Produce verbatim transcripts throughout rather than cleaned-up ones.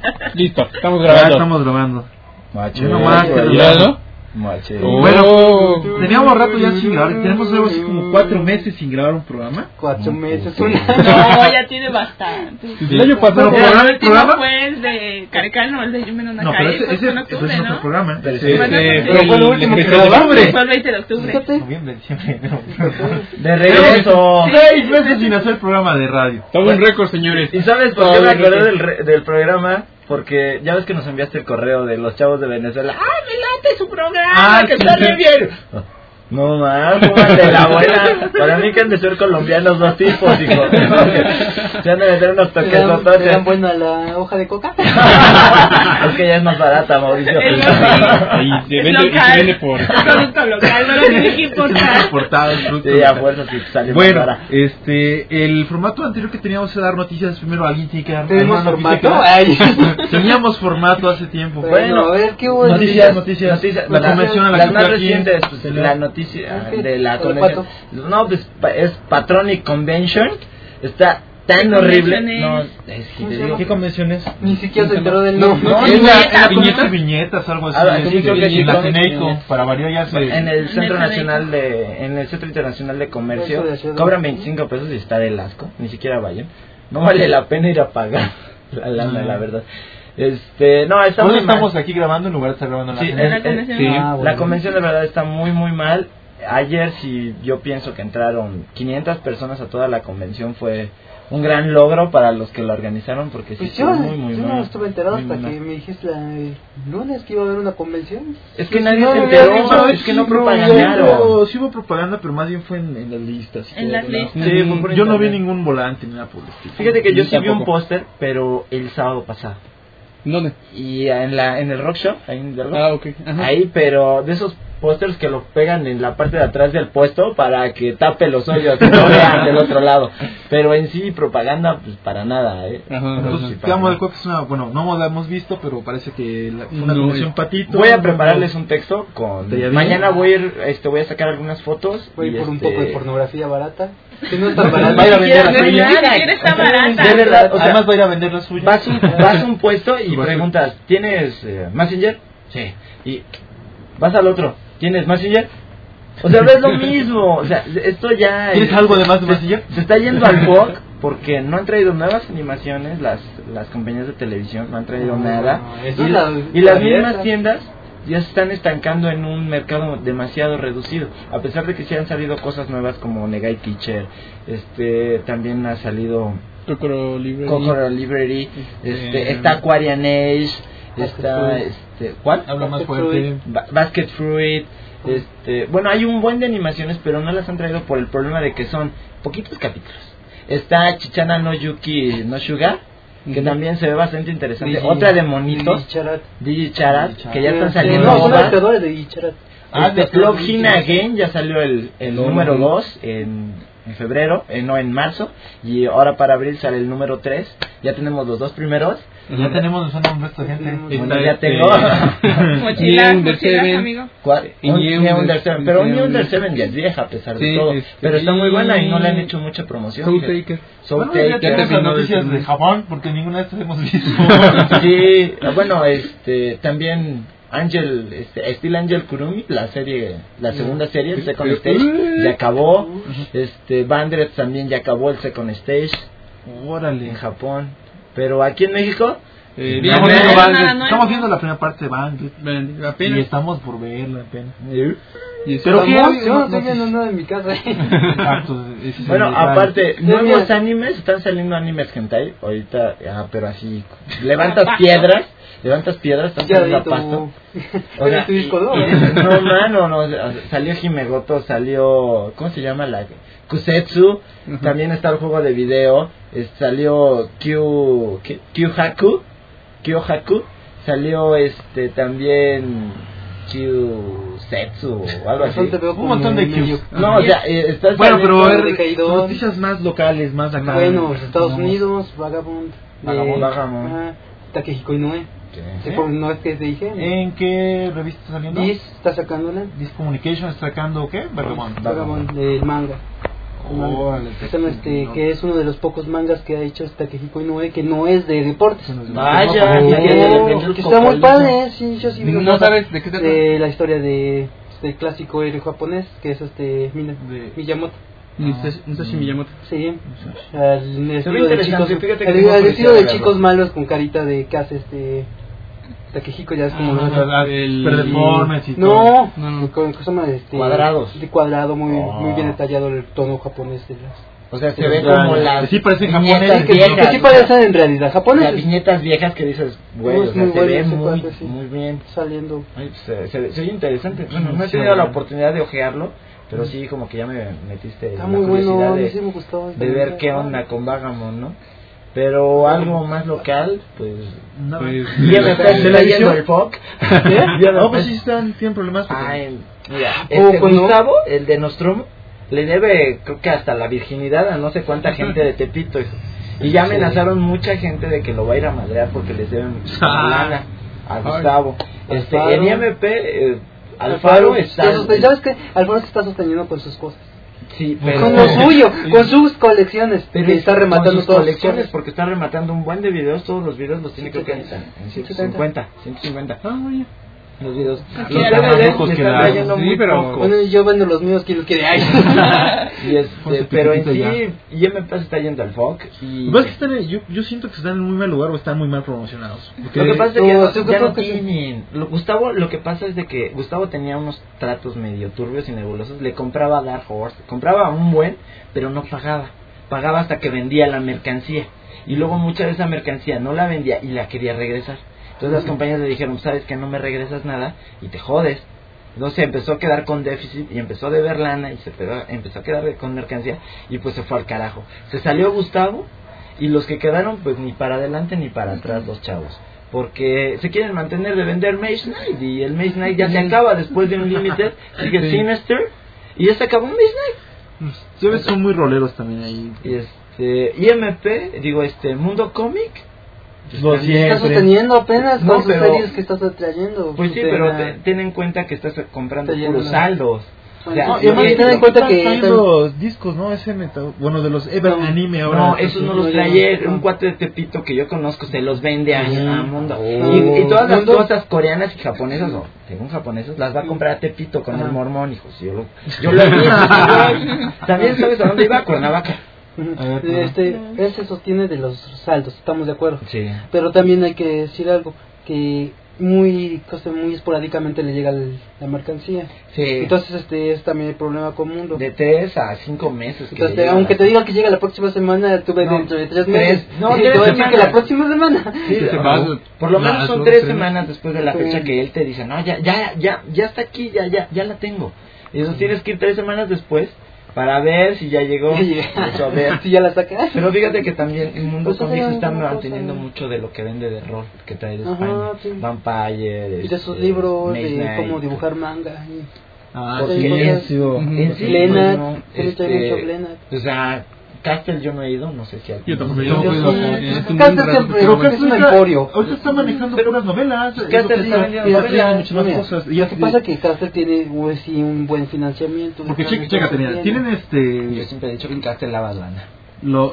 Listo, estamos Ya grabando. estamos grabando. Macho. Uno más que ¿Ya, no? Macho. Oh. Bueno, teníamos rato ya sin grabar. Tenemos algo así como cuatro meses sin grabar un programa. Cuatro meses, Sí. un año. No, ya tiene bastante. El año pasado, Pero, El ¿el último programa? fue el de Carecano, el de Yo Menos No, pero Cae, ese, fue ese, en ese octubre, es otro ¿no? programa. Pero Ese- Bueno, este, pero fue fue el lo último que especial de grabamos. octubre. Fue el veinte de octubre. Fíjate. Noviembre, diciembre, enero. De regreso. Seis meses sin hacer programa de radio. Todo un récord, señores. ¿Y sabes por Todo qué me un acordé récord. del, re- del programa? Porque ya ves que nos enviaste el correo de los chavos de Venezuela. ¡Ah, me late su programa! Ah, ¡Que sí. sale bien! No más, de la buena. Para mí que han de ser colombianos dos tipos, hijo. Se han de meter unos ¿Te toques dan, te dan toques. buena la hoja de coca? Es que ya es más barata, Mauricio. Es Ahí se Es vende, y se local. vende por... Es producto local, no lo tienes que importar. Portado, el producto. Sí, a fuerza sí sale más Bueno, barata. este, el formato anterior que teníamos era dar noticias. Primero alguien tiene que dar ¿Tenemos alguna noticia formato? que Ay. dar. Teníamos formato hace tiempo. Bueno, a ver, ¿qué hubo? Noticias, noticias. Noticias, La las- convención a la las que más fui aquí. recientes, pues, Se le- la noticia ¿Qué? de la ¿El convención. No, pues pa- es Patronic Convention. Está tan ¿Qué horrible. convención No, es? es que ¿Cómo te se digo. llama? ¿Qué convención es? Ni siquiera se enteró del nombre. no, Es viñetas, la viñetas. viñetas, viñetas, algo así. Ah, es, sí, creo que sí, la con- Ceneco, para variar ya se... En el Centro el Nacional de en el Centro Internacional de Comercio Eso de Ciudad. cobran veinticinco pesos y está del asco, ni siquiera vayan. No vale la pena ir a pagar la lana, Ah. la verdad. Este, no, está Hoy muy estamos mal. aquí grabando en lugar de estar grabando en la Sí, Ceneco. la es- convención. sí, Ah, bueno. la convención de verdad está muy muy mal. Ayer sí yo pienso que entraron quinientas personas a toda la convención, fue un gran logro para los que lo organizaron porque sí Pues estuvo yo, muy muy yo mal. no estuve enterado Muy, hasta muy que mal. me dijiste la- el lunes que iba a haber una convención. Es que Sí, nadie no, se no, enteró, no, no, es que no Sí, propagandaron. hubo- Sí hubo propaganda, pero más bien fue en, en las listas. y En todo, las ¿no? listas. Sí, fue por Yo no vi internet. ningún volante ni nada por el estilo. Fíjate que yo Yo sí vi un tampoco. póster, pero el sábado pasado. ¿Dónde? Y en la en el rock show, ahí en Hidalgo. Ah, ok. Ajá. Ahí, pero de esos pósters que lo pegan en la parte de atrás del puesto para que tape los hoyos, que no vean del otro lado. Pero en sí, propaganda, pues para nada, ¿eh? Ajá, ajá. Entonces, Sí, para quedamos nada. de acuerdo que es una, bueno, no la hemos visto, pero parece que la, fue una No, convención eh. patito. Voy a prepararles un texto con... ¿Te ya vi? Mañana voy a ir, este, voy a sacar algunas fotos. Voy y por un este, poco de pornografía barata. Que no es tan barata. Va a ir a vender la Ni suya. siquiera está barata. De verdad, o sea, Además va a ir a vender la suya. Vas a un, vas a un puesto y Vas a- preguntas, ¿tienes eh, Messenger? Sí. Y vas al otro, ¿tienes Messenger? O sea, es lo mismo. O sea, esto ya... ¿Tienes es- algo de más de se- Messenger? Se está yendo al F O C porque no han traído nuevas animaciones, las las compañías de televisión no han traído No, nada. no, eso Y, es la- y las la mismas abierta. tiendas ya se están estancando en un mercado demasiado reducido, a pesar de que sí han salido cosas nuevas como Negai Teacher, este también ha salido Kokoro Libre. Kokoro Library, este Eh, está Aquarian Age, está Fruit. este ¿cuál? Habla más Basket fuerte. Ba- Basket Fruit, este, bueno, hay un buen de animaciones, pero no las han traído por el problema de que son poquitos capítulos. Está Chichana no Yuki no Suga, que Ujú. también se ve bastante interesante. Digi- Otra de monitos, Digicharat. Digi Charat, Digi que ya están Sí, saliendo no, son ovas. los creadores de Digicharat. Ah, de este, Login Again ya salió el, el No, número no. dos en, en febrero, eh, no en marzo, y ahora para abril sale el número tres. Ya tenemos los dos primeros. Ya tenemos un nombre de gente. Tenemos- Bueno, Está ya este- tengo. Mochilas, Under mochilas, Seven. amigo. ¿Cuál? Y Un- New New Under- Under Seven, pero New New Under Under- Seven ya es vieja a pesar de Sí, todo. este, Pero está muy y- buena y no le han hecho mucha promoción. Soul fíjate. Taker. Soul Bueno, ya Taker. tenemos las terminó de noticias terminar. de Japón, porque ninguna de estas hemos visto. Sí, bueno, este, también Angel, este, Steel Angel Kurumi, la serie, la segunda serie, el Second Stage, ya acabó. Este, Bandret también ya acabó el Second Stage Órale. en Japón. Pero aquí en México, Eh, Bien, Estamos bien. viendo, nada Bandit. nuevo. Estamos viendo la primera parte de Bandit. ven, Y apenas. estamos por verla apenas. Y Pero Pero ¿qué? yo No, no no estoy sé. viendo nada en mi casa. Exacto. ese es bueno, el detalle. aparte, Sí, nuevos mira. animes, están saliendo animes hentai, ahorita, ah, pero así, levantas piedras, levantas piedras, están Ya saliendo de a pasto. tu... Eres tu disco, ¿no? No, mano, no, salió Himegoto, salió, ¿cómo se llama la? Kusetsu, Ujú. también está el juego de video, es- salió Kyu, ¿qué? Kyu-Haku, Kyu-Haku, salió este también Kyu-Setsu o algo así. Bastante veo Un como montón de medio- Qs. No, o sea, eh, está Bueno, pero saliendo- a ver, Decaído. noticias más locales, más acá. Bueno, Estados No. Unidos, Vagabond. Vagabond, de- Vagabond. Ajá, Takehiko Inoue. ¿Qué? ¿Sí? por- ¿No es que te dije? ¿En qué revista está saliendo? Diz está sacándola. Disc Communication está sacando, ¿qué? Vagabond. Vagabond, del manga. Órale, que, son, este, que es uno de los pocos mangas que ha hecho este Takehiko Inoue, que no es de deportes. Vaya, Oh, ya, ya, ya le metió el que está muy cocolito. padre, ¿eh? Sí, yo sí vi ¿No una- sabes de qué se trata? de la historia de del clásico héroe japonés, que es este Mina- De- Miyamoto. Musashi Musashi Miyamoto. Sí, el estilo de interesante, chicos, fíjate que el, no el parecía estilo de verlo. chicos malos con carita de que hace este Takehiko, ya es como Ah, el- pero deformes y todo. no, No, no. con ¿cómo se llama? Este, Cuadrados. de cuadrado, muy Oh. muy bien detallado el tono japonés de las O sea, se Pues ve ya, como ya. las Sí, parecen viñetas japoneses, que, viejas. que sí parecen en realidad Las japoneses, viñetas viejas que dices, güey, Muy- o sea, muy se bueno ve ese muy, cuate, sí. muy bien. saliendo. Ay, pues, se, se, se oye interesante. Bueno, no he Sí, tenido la bueno. oportunidad de ojearlo, pero sí como que ya me metiste Está la muy curiosidad bueno, a mí de, sí me gustó. de ver qué onda con Vagamon, ¿no? Pero algo más local, pues... No, Pues, Y M P se está ¿Televisión? yendo el F O C. No, pues sí están, tienen problemas. porque- Ay, mira, ¿A este poco no? Gustavo, el de Nostromo, le debe, creo que hasta la virginidad a no sé cuánta gente de Tepito. hijo. Y ya amenazaron mucha gente de que lo va a ir a madrear porque les deben muchísima Ah. lana a Gustavo. Este, Alfaro. en I M P, eh, Alfaro está... está sosten- ¿Sabes qué? Alfaro se está sosteniendo con sus cosas. Sí, pero... Con lo suyo, con sus colecciones. Pero que está rematando con sus todas sus colecciones cosas. porque está rematando un buen de videos, todos los videos los tiene creo que en en ciento cincuenta, ciento cincuenta Ah, oye. los videos. Aquí Los a D la V Ds locos le que están la- trayendo sí, muy pero- poco. Bueno, yo vendo los míos, quiero que hay. Y este, Ponte pero en piquitito sí, I M P se está yendo al F O C y... Lo que pasa es que están, yo, yo siento que están en muy mal lugar o están muy mal promocionados. Porque Lo que pasa es que ya No, no, yo ya creo no que sí. tienen. Lo- Gustavo, lo que pasa es de que Gustavo tenía unos tratos medio turbios y nebulosos. Le compraba a Dark Horse, compraba un buen, pero no pagaba. Pagaba hasta que vendía la mercancía. Y luego mucha de esa mercancía no la vendía y la quería regresar. Entonces las compañías le dijeron, sabes que no me regresas nada y te jodes. Entonces empezó a quedar con déficit y empezó a deber lana y se pegó- empezó a quedar con mercancía y pues se fue al carajo. Se salió Gustavo y los que quedaron pues ni para adelante ni para atrás los chavos. Porque se quieren mantener de vender Mage Knight y el Mage Knight ya se acaba después de un Limited, sigue Sí. Sinister y ya se acabó un Mage Knight. ya ves, son muy roleros también ahí. Y este, I M P, digo este, Mundo Comic. Lo están- siempre. Está sosteniendo apenas No, con sus pero- series que estás trayendo. Pues sí, Ten pero a- te- ten en cuenta que estás comprando Está puros lleno. saldos. O sea, No, lo y además que- ten en cuenta que están los discos, ¿no? Ese meta, bueno, de los Ever No, Anime ahora. No, esos no los no, trae no. un cuate de Tepito que yo conozco, se los vende a, a Mundo. Oh. Y, y todas las Mundo. cosas coreanas y japonesas, o según japonesas, las va a comprar a Tepito con Ajá. el mormón, hijos. Yo lo, yo lo he visto, güey. También sabes a dónde iba, a Cuernavaca. Ujú. A ver, ¿no? Este, él se sostiene de los saldos, estamos de acuerdo. Sí. Pero también hay que decir algo, que muy cosa, muy esporádicamente le llega el- la mercancía. Sí. Entonces este es también el problema con Mundo. De tres a cinco meses. Que Entonces, le llega aunque la- te diga que llega la próxima semana, tú ves No, dentro de tres tres- meses. no, y tres te voy a decir que semanas. la próxima semana. Sí, Se o- va, por lo menos las son dos, tres tres. semanas después de la Sí. fecha que él te dice, no, ya, ya, ya, ya está aquí, ya, ya, ya la tengo. Y eso tienes que ir tres semanas después para ver si ya llegó. Eso, a ver. Si ya la sacas. Pero fíjate que también el mundo Pues cómics oigan, está una manteniendo cosa. mucho de lo que vende de rol que trae de Ajá, España. sí. Vampire, Y de sus este, libros Maze de Knight. cómo dibujar manga. y- Ah, Porque sí, cosas- sido- Ujú. En sí, Glenad, pues, no, tiene este, mucho Glenad. o sea, Castle yo no he ido, no sé si Yo tampoco, yo yo sí, tampoco. sí, Es sí, un Castle buen siempre- rato, creo pero que es un ahorita- emporio. Ahorita está manejando puras novelas. es lo Castle que está está- vendiendo ya novelas. tiene muchas más Mira, cosas. Y lo ya que se- pasa es que Castle tiene pues, sí, un buen financiamiento. Porque están- checa, chécate, mira, están tienen Yo este. siempre he dicho que Castle lava lana. Lo,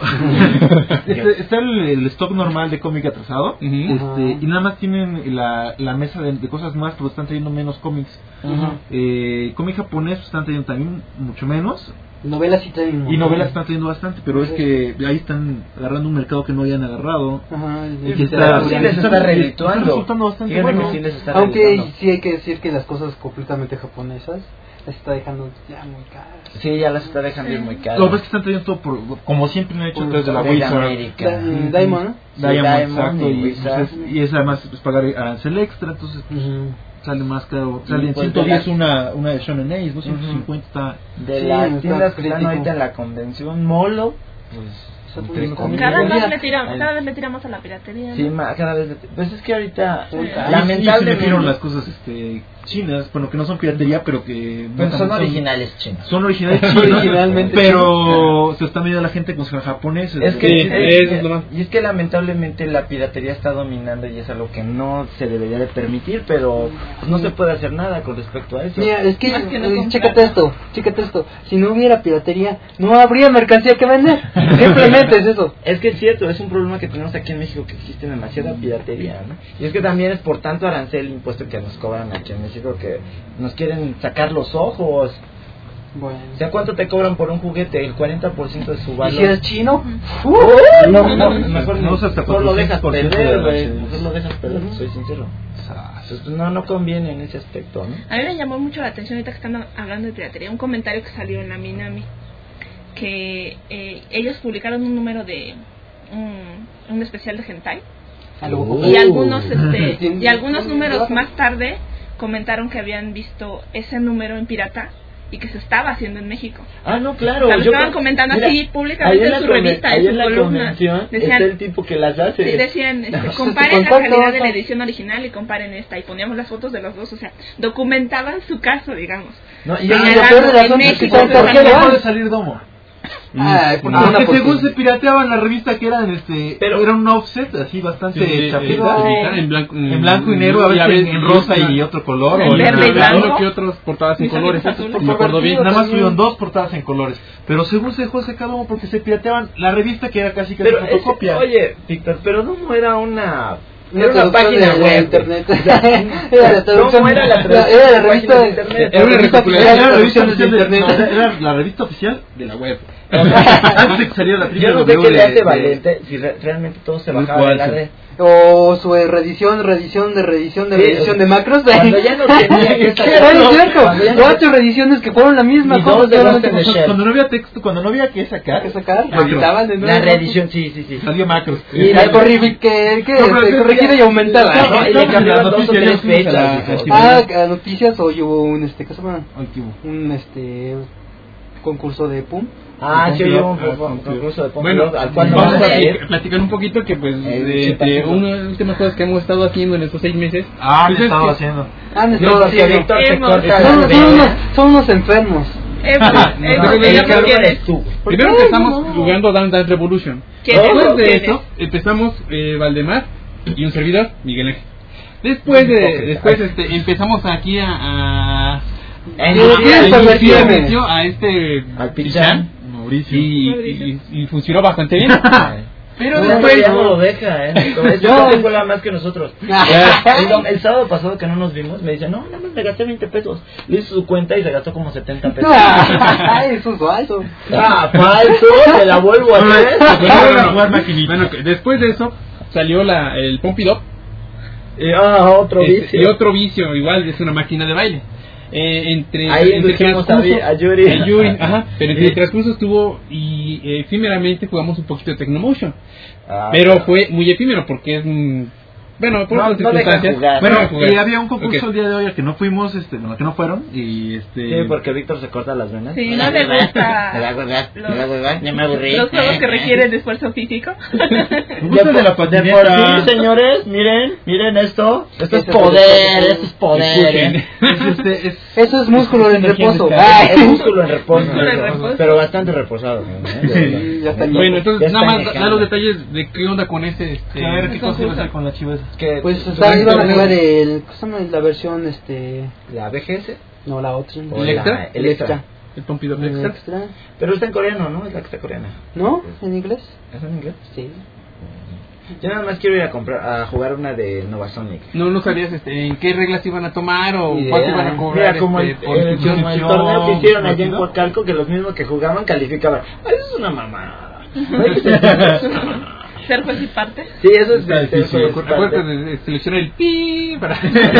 este, está el, el stock normal de cómic atrasado. Ujú. Este, y nada más tienen la, la mesa de, de cosas más, pero están trayendo menos cómics. Ajá. Eh, cómic japonés están trayendo también mucho menos. Novelas sí traen un Y montón. novelas están trayendo bastante, pero es que ahí están agarrando un mercado que no habían agarrado. Ajá, el- Y el que está, literario. sí les está está redituando. resultando bastante Fíjate que bueno. sí les está Aunque redituando. sí hay que decir que las cosas completamente japonesas las está dejando ya muy caras. Sí, ya las está dejando ir muy caras. Lo que pasa es que están trayendo todo por, como siempre han hecho Por desde la Red Wizard. America. Da- eh, Diamond, ¿no? Sí, Diamond, Diamond exacto, y y, Wizard. pues, es, y es además pues, pagar arancel extra, entonces pues, Ujú. sale más caro. Y, Sale en pues, ciento diez de las- una, una de Shonen Ace, ¿no? ciento cincuenta está... De Sí, las está tiendas que están crítico. ahorita en la convención, Molo, pues, Está entre poniendo comillas. Cada Mira, vez le tiramos, el- cada vez le tiramos a la piratería. ¿no? Sí, ma- cada vez. Pues es que ahorita, Sí. Ahí sí se metieron lamentablemente. las cosas este, chinas, bueno, que no son piratería, pero que... Pero no son tan- originales chinos. Son originales chinos, Originalmente pero se están viendo a la gente con japoneses. Es que, Sí, es, eso es lo más. y es que lamentablemente la piratería está dominando y es algo que no se debería de permitir, pero pues, no se puede hacer nada con respecto a eso. Mira, es que, Más que no eh, comprar. chécate esto, chécate esto. Si no hubiera piratería, no habría mercancía que vender. Simplemente es eso. Es que es cierto, es un problema que tenemos aquí en México, que existe demasiada piratería, ¿no? Y es que también es por tanto arancel, impuesto que nos cobran aquí en México, que nos quieren sacar los ojos. Bueno. O sea, ¿cuánto te cobran por un juguete? El cuarenta por ciento de su ¿Y valor. si es chino? ¡Uh! no, no, mejor no no, usa hasta mejor lo dejas cuatrocientos por ciento perder, de güey. arancel. Mejor lo dejas perder, soy sincero. Entonces, pues, no, no conviene en ese aspecto, ¿no? A mí me llamó mucho la atención ahorita que están hablando de piratería, un comentario que salió en la Minami, que eh, ellos publicaron un número de un, un especial de hentai Algo y algunos este Sí. y algunos números más tarde comentaron que habían visto ese número en pirata y que se estaba haciendo en México. Ah, no, claro. O sea, lo yo estaban creo- comentando mira, así públicamente ahí en la su conven- revista, ahí en en su la columna. convención Decían, está el tipo que las hace. sí, decían, este, Su comparen la contacto, calidad de la ¿no? edición original y comparen esta, y poníamos las fotos de los dos, o sea, documentaban su caso, digamos. No, y Ah, y- lo peor del en asunto es que México saben se por qué están- no ¿Dejó de salir Domo? Ay, porque Porque una según porque- se pirateaban la revista que eran este Pero- era un offset así bastante Sí, chapita, eh, en blanco, en blanco y negro, a y veces en rosa y otro color, En o verde y nada, blanco. uno que otros portadas en Y colores, azules. no me acuerdo bien. nada más también. subieron dos portadas en colores, pero según se dejó ese Domo porque se pirateaban la revista que era casi casi pero es- fotocopia. oye, Víctor, pero Domo era una Una era una traducción página de- de web. internet. O sea, Era la traducción- ¿cómo era la era traducción la de revista páginas de- de internet? Era una revista recopila- oficial era de la revista traducciones de oficial de- internet. no, era la revista oficial de la web. Antes de que saliera la Yo no sé W qué le de- hace de- Valente si re- realmente todo se Muy bajaba de la falso. red. O su reedición, reedición de reedición de Sí, reedición de macros. cuando ya no tenía que estar- Ay, es cierto. Cuando ya no- Cuatro reediciones que fueron la misma Y cosa. dos de solamente Ghost in the con- Shell. Cuando no había texto, cuando no había que sacar, que sacar, Macros. editaban de nuevo. La reedición, sí, sí, sí. salió macros. Y Y la corribi- que, que, No, pero este, es- corregida y aumentada. No, y le no, cambiaban la dos o noticia tres ya fuimos a fechas. la- dijo. a- Ah, a noticias hoy hubo un, este, ¿qué se llama? Ay, qué bu- Un, este, concurso de Pum. Ah, sí, Pump hubo un It Up, un- un Pump It Up. concurso de Pump Bueno, It Up, al cual no vamos vamos a a ir. pl- platicar un poquito que pues El de, chip de azul. una de las últimas cosas que hemos estado haciendo en estos seis meses. Ah, pues, lo es estaba que- haciendo. Ah, no, No, no, porque sí, no. Víctor se Hemos- corta Son, las son unos, venas. son unos enfermos. Eh, pues, No, eh, no, porque no, ya no, no no, quieres. eres tú. Primero qué? empezamos No. jugando Dance Dance Revolution. ¿Quieres? Después de ¿Quieres? eso empezamos eh, Valdemar y un servidor, Miguel Ángel. Después de, Hipócrita. después este, empezamos aquí a, a En- ¿Quieres a- a- convertirme? inicio a este Al Pichán. Mauricio. y, y, y- y funcionó bastante bien. Pero No, después ya no. no lo deja, ¿eh? Entonces, Yo- yo tengo la más que nosotros. el, dom- el sábado pasado que no nos vimos, me dice, no, nada más me gasté veinte pesos. Le hizo su cuenta y se gastó como setenta pesos. Ay, eso es falso. Ah, falso, te la vuelvo a hacer. Bueno, no, no, no. Bueno, que después de eso salió la, el Pump It Up. Y, ah, otro Este, vicio. y otro vicio, igual es una máquina de baile. Eh, entre Ahí entre indujimos transcurso- a- a Yuri. a Yuri, ajá, pero entre Sí. el transcurso estuvo y eh, efímeramente jugamos un poquito de Tecnomotion, Ah, pero fue muy efímero porque es mm, bueno, por No, otras no dejan circunstancias. jugar. no Bueno, dejan jugar. y había un concurso Ok. el día de hoy al que no fuimos, este, no, que no fueron, y este... Sí, porque Víctor se corta las venas. Sí, no le gusta Me va a colgar, me los- va a colgar, ya me aburrí. los juegos que requieren de esfuerzo físico. Me gusta de la De patineta. por sí, señores, miren, miren esto. Esto es Eso es poder, el- esto es poder. ¿eh? Es, este, es... Eso es músculo en reposo. Ah, es Ay, músculo en reposo. Músculo en reposo. Pero bastante reposado. ¿eh? Sí, ya está. Bueno, entonces Ya nada está más da, dejando. los detalles de qué onda con ese este, A ver, ¿qué cosa iba a concurso. hacer con la chivas? Que Pues está, iban a jugar el, ¿cómo se llama? La versión, este, la V G S no, la otra. o ¿El extra? la- el extra. el Pump It Up El Extra. extra. Pero está en coreano, ¿no? Es la que está coreana. ¿No? ¿En inglés? ¿Es en inglés? Sí. Yo nada más quiero ir a comprar a jugar una de Nova Sonic. No, no sabías este, en qué reglas iban a tomar o Idea. cuánto iban a cobrar. Mira, como el, este, por el- inscripción. como el torneo que hicieron allá en ¿no? Coacalco, que los mismos que jugaban calificaban. Ay, eso es una mamada. Ay, eso es una mamada. Ser juez y parte. Sí, eso es Está este, difícil. eso es Acuérdate parte. de, de seleccionar el pi para.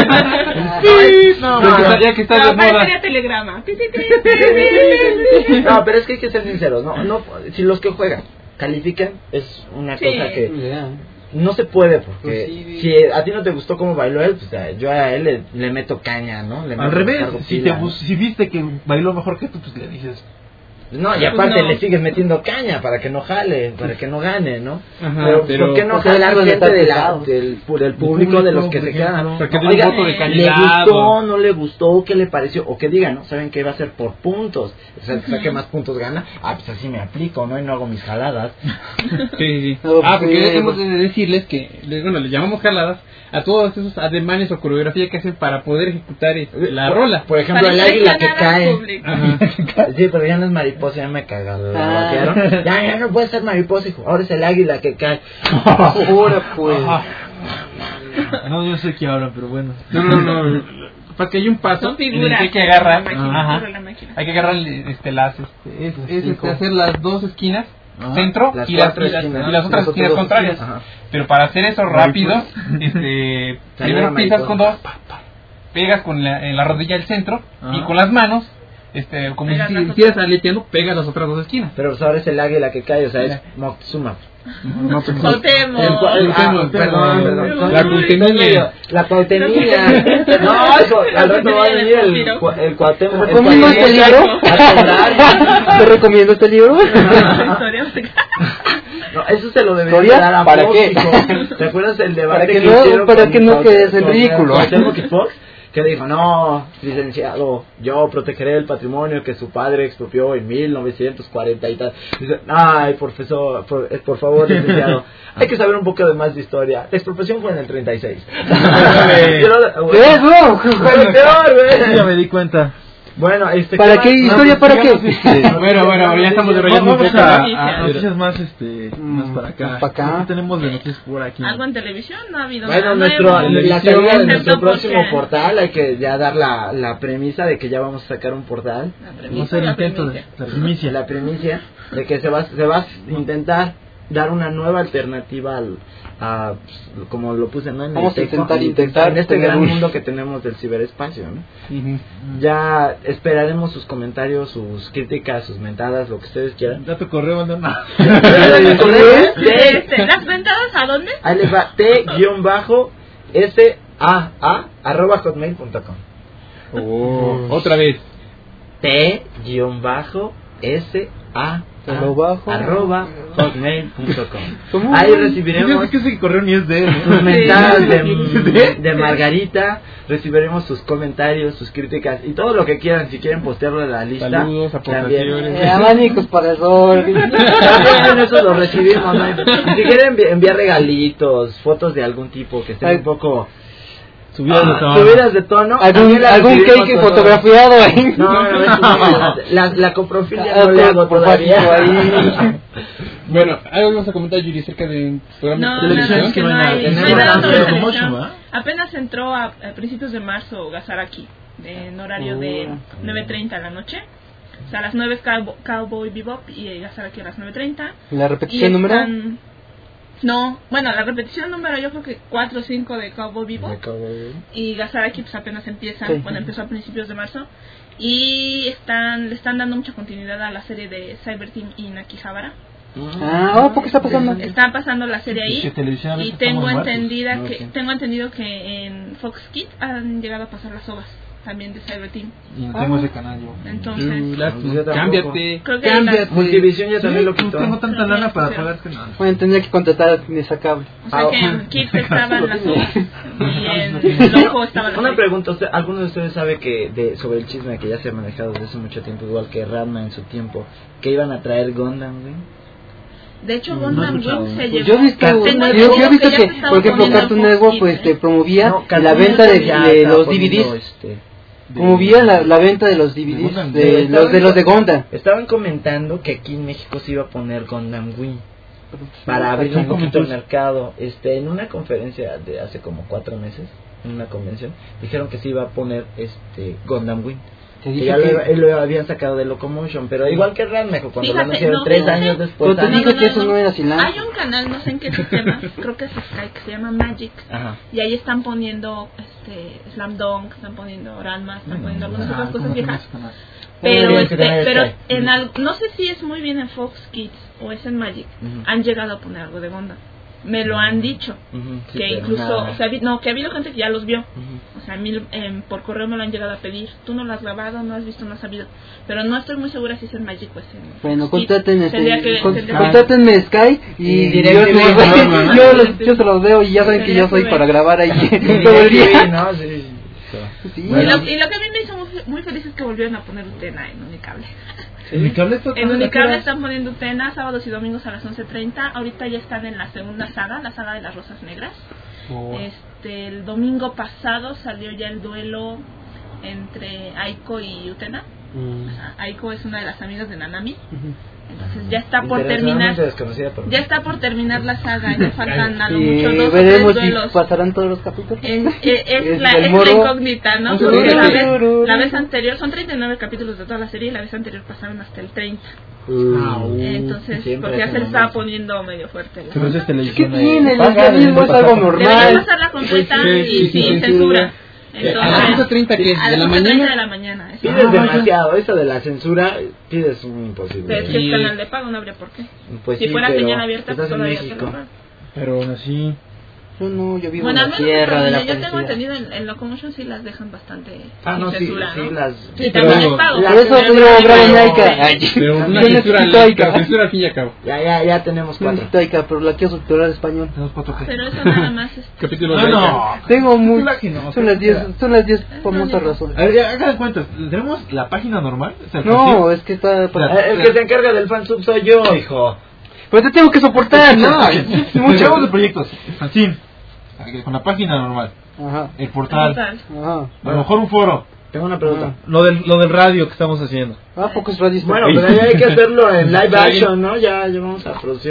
Ay, no, Porque no. está- ya que está No, de moda. parecería telegrama. Pi, pi, pi, pi, pi, pi. No, pero es que hay que ser sinceros, no, no, si los que juegan califican es una Sí. cosa que Ya. no se puede porque Pues sí. si a ti no te gustó cómo bailó él, pues a- yo a él le, le meto caña, ¿no? Le Al meto revés, cargo si, te, pila, bus- ¿no? si viste que bailó mejor que tú, pues le dices... No, y aparte no. le sigues metiendo caña para que no jale, para que no gane, ¿no? Ajá, pero, pero ¿por qué no jala gente de la, del, del público, de los que se quedan? Porque no, oiga, un voto de calidad, ¿le gustó, no le gustó, qué le pareció? O que digan, ¿no? ¿Saben que va a ser por puntos? O sea, el que saque más puntos gana. Ah, pues así me aplico, ¿no? Y no hago mis jaladas. Sí, sí. No, ah, porque sí, hemos de decirles que, bueno, le llamamos jaladas a todos esos ademanes o coreografía que hacen para poder ejecutar la por, rola. Por ejemplo, el águila que cae. Sí, pero ya no es mariposa, ya me cagaron. Ah. Ya, ya no puede ser mariposa, hijo. Ahora es el águila que cae. Ahora pues. No, yo sé que ahora, pero bueno. No, no, no. Porque hay un paso en el que hay que agarrar. Ajá. Hay que agarrar este, las. Este, es, es este, hacer las dos esquinas. Ajá, centro las y, las, y, las, y las otras esquinas contrarias. Ajá. Pero para hacer eso rápido, este, primero pisas con dos, pa, pa, pegas con la, en la rodilla el centro. Ajá. Y con las manos, este, como pega si estuvieras aleteando, pegas las otras dos esquinas. Pero pues ahora es el águila que cae, o sea, es Moctezuma. No, Cuauhtémoc. Perdón, perdón. La Cuauhtémoc. La Cuauhtémoc. No, eso, al rato va a venir el, el Cuauhtémoc. ¿Recomiendo este libro? ¿Te recomiendo este libro? No, eso se lo debería dar a ¿Para Fox. qué? ¿Te acuerdas del debate para que, que no, hicieron para con, que no con, quedes en con, ridículo? Cuauhtémoc y Fox? Que dijo, no, licenciado, yo protegeré el patrimonio que su padre expropió en mil novecientos cuarenta y tal. Dice, ay, profesor, por, por favor, licenciado, hay que saber un poco de más de historia. La expropiación fue en el treinta y seis. ¿Qué es, bro? Ya me di cuenta. Bueno, este, ¿para qué? ¿Historia para qué? Bueno, bueno, ya estamos desarrollando un poco a noticias más, este, más para acá. Para acá. ¿Qué tenemos de noticias por aquí? Algo en televisión no ha habido. Bueno, nada nuestro, nuevo. la salida de nuestro Excepto próximo porque- portal, hay que ya dar la, la premisa de que ya vamos a sacar un portal. La Vamos a premisa, hacer el la intento de primicia. la primicia. La primicia de que se va, se va a intentar dar una nueva alternativa al, a, pues, como lo puse, ¿no? En el Vamos a texto, intentar, intentar en este tener gran un- mundo que tenemos del ciberespacio, ¿no? Uh-huh. Ya esperaremos sus comentarios, sus críticas, sus mentadas, lo que ustedes quieran. Da tu correo, no. Este, ¿Las ventadas a dónde? Ahí les va, t-s a a arroba hotmail punto com. Oh, otra vez. t-s a Arroba, arroba hotmail punto com. ¿Cómo? Ahí recibiremos que ese correo ni es de él. sus mentadas de, de Margarita, recibiremos sus comentarios, sus críticas y todo lo que quieran. Si quieren postearlo en la lista, Saludos, también. aportaciones. Eh, abanicos para el sol. También eso lo recibimos, ¿no? Y si quieren envi- enviar regalitos, fotos de algún tipo que estén Ay. un poco Subidas de ah, tono. subidas de tono, ¿Algún, también las algún recibimos cake con todo. fotografiado ahí? No, no, no, eso sí, la, la, la coprofilia Ah, no le por- hago por todavía. básico ahí. Bueno, algo vamos a comentar, Yuri, acerca de programa No, de no, televisión. es que no no hay hay. nada. No hay Tenemos datos de tanto televisión. mucho, ¿va? Apenas entró a, a principios de marzo Gazaraki, de, en horario de nueve treinta de la noche. O sea, a las nueve es Cowboy, Cowboy Bebop y Gazaraki a las nueve treinta. ¿La Y repetición número? están... No, bueno, la repetición número yo creo que cuatro o cinco de Cowboy Bebop. Y Gazaraki pues apenas empieza, Sí. bueno, empezó a principios de marzo. Y están le están dando mucha continuidad a la serie de Cyber Team y Nakihabara. Ah, oh, ¿por qué está pasando? Están pasando la serie Es que ahí. televisión a veces Y tengo estamos muertos. entendida No, que sí. tengo entendido que en Fox Kids han llegado a pasar las ovas también de Cyber Team. Y no tengo ese canal yo. Entonces, Chula, Pues yo tampoco. cámbiate. creo que Cámbiate. Multivisión ya también lo No quitó. tengo tanta lana para pagar este canal. Bueno, tendría que contratar esa cable. o sea Ah, que en Kids estaban las ovas y en Loco estaban las Una ovas. pregunta, ¿usted, ¿alguno de ustedes sabe que de sobre el chisme que ya se ha manejado desde hace mucho tiempo, igual que Ranma en su tiempo, que iban a traer Gundam, güey? De hecho, No, Gundam no he escuchado. Wing se Yo llevó. he visto, Tengo yo, entendido yo he visto ya que, se estaba por ejemplo, poniendo Cartoon Fox Network Kids, pues, este, ¿eh? promovía No, la Cartoon venta de, Network ya de está los poniendo, D V Ds. este, Promovía la, la venta de los D V Ds, Gundam. de Estaban- los de los de Gonda. Estaban comentando que aquí en México se iba a poner Gundam Wing para abrir un poquito el mercado. Este, en una conferencia de hace como cuatro meses, en una convención, dijeron que se iba a poner este Gundam Wing. Te Que dije ya que- lo, lo habían sacado de Locomotion, pero igual que Ranma, cuando lo Fíjate, anunciaron no, tres fíjate. años después. Pero te ah, dije que eso no era sin lana. Hay un canal, no sé en qué sistema, creo que es Sky, que se llama Magic. Ajá. Y ahí están poniendo este Slam Dunk, están poniendo Ranma, están poniendo algunas Ah, otras ¿cómo cosas que no viejas. ese canal? Pero, Deberían este, tener pero Sky. en al, no sé si es muy bien en Fox Kids o es en Magic. Ujú. Han llegado a poner algo de Gundam. me lo han dicho, uh-huh, sí, que incluso, o sea, no, que ha habido gente que ya los vio, uh-huh. o sea, a mí eh, por correo me lo han llegado a pedir, tú no lo has grabado, no has visto, no has sabido, pero no estoy muy segura si es en Magic o es en... Bueno, contraten sí, este, que, con, contrátenme Sky y, y yo, yo, yo, los, yo se los veo y ya saben que yo soy para grabar ahí todo el día. ¿no? Sí. Sí. Bueno. Y, lo, y lo que a mí me hizo muy, muy feliz es que volvieron a poner Utena en Unicable. ¿Sí? ¿Unicable está en Unicable están poniendo Utena sábados y domingos a las once treinta. Ahorita ya están en la segunda saga, la saga de las Rosas Negras. Oh. Este, el domingo pasado salió ya el duelo entre Aiko y Utena. Mm. O sea, Aiko es una de las amigas de Nanami. Uh-huh. Entonces ya está por terminar por ya está por terminar la saga, ya faltan a lo mucho dos o tres duelos. Si pasarán todos los capítulos. En, eh, es, es, la, es la incógnita, ¿no? Porque la vez, la vez anterior son treinta y nueve capítulos de toda la serie y la vez anterior pasaron hasta el treinta. Uh, Entonces, porque ya se le estaba poniendo medio fuerte. La Pero es ¿Qué tiene? El organismo es algo normal. Debería pasarla completa y sin censura. Entonces, a las once treinta que a de la mañana de la mañana. Pides ah, demasiado, eso de la censura pides un imposible. Pero si es canal de pago no habría por qué. Pues si sí, fuera señal abierta pues todavía te lo pago. Pero aún así yo no, yo vivo bueno, en la tierra de la yo tengo entendido en, en Locomotion sí las dejan bastante ah, no, censura, sí, ¿no? sí, las sí, también es pago. Por eso yo grabo en Aika. Pero una censura laica, censura al fin y al cabo. Ya, ya, ya tenemos cuatro. Necesito Aika, pero la quiero subtitular español. Tenemos cuatro. Pero eso nada más es... Capítulo no, no. Tengo muy... Son las diez, son las diez famosas razones. A ver, ya, hagan cuenta, ¿tenemos la página normal? O sea, no, es que está... El que se encarga del fansub soy yo, hijo. Pero te tengo que soportar. No, muchos de proyectos. Fanzine. Con la página normal. Ajá. El portal. El portal. Ajá. A lo mejor un foro. Tengo una pregunta. Ajá. Lo del lo del radio que estamos haciendo. Ah, pocos radios. Bueno, pero ya hay que hacerlo en live action, ¿no? Ya, ya vamos a producir.